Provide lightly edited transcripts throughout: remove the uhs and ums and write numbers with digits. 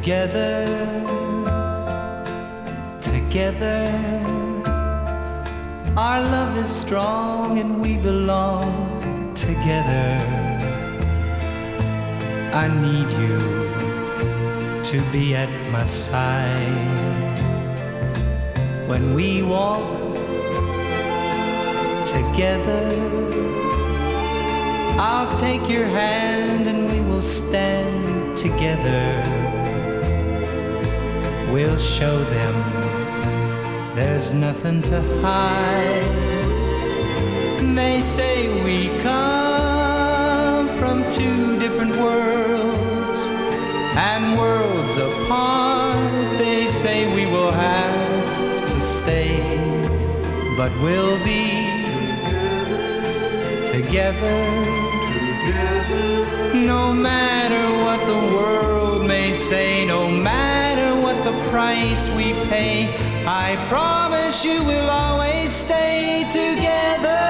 Together, together, our love is strong and we belong together. I need you to be at my side when we walk together. I'll take your hand and we will stand together. We'll show them there's nothing to hide. They say we come from two different worlds and worlds apart. They say we will have to stay, but we'll be together. No matter what the world may say, no matter what the price we pay, I promise you we'll always stay together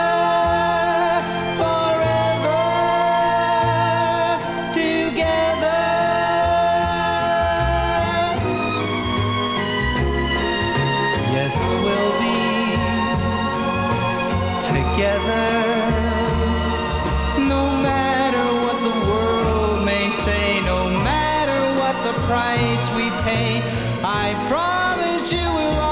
forever. Together. Yes, we'll be together. No matter what the world may say, no matter what the price we pay, I promise you we'll